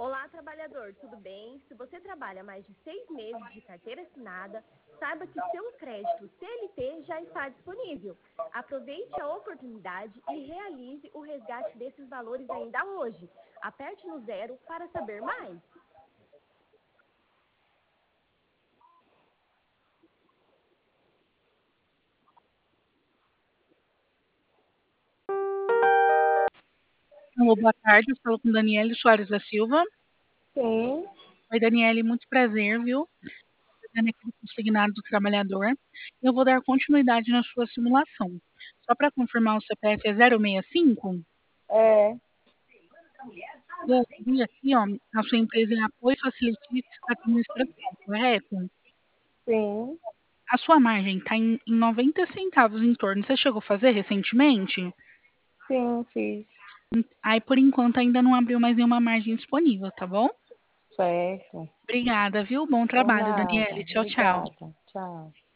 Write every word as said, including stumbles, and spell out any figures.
Olá, trabalhador, tudo bem? Se você trabalha mais de seis meses de carteira assinada, saiba que seu crédito C L T já está disponível. Aproveite a oportunidade e realize o resgate desses valores ainda hoje. Aperte no zero para saber mais. Alô, boa tarde, eu falo com Daniele Soares da Silva. Sim. Oi, Daniele, muito prazer, viu? Dando aquele consignado do trabalhador. Eu vou dar continuidade na sua simulação. Só para confirmar, o C P F é zero seis cinco? É. E eu vi aqui, ó, a sua empresa é Apoio Facilities Administração, correto? Sim. A sua margem está em, em noventa centavos em torno. Você chegou a fazer recentemente? Sim, fiz. Aí, por enquanto, ainda não abriu mais nenhuma margem disponível, tá bom? Certo. Obrigada, viu? Bom Por trabalho, nada. Daniele. Tchau, tchau. Obrigada. Tchau.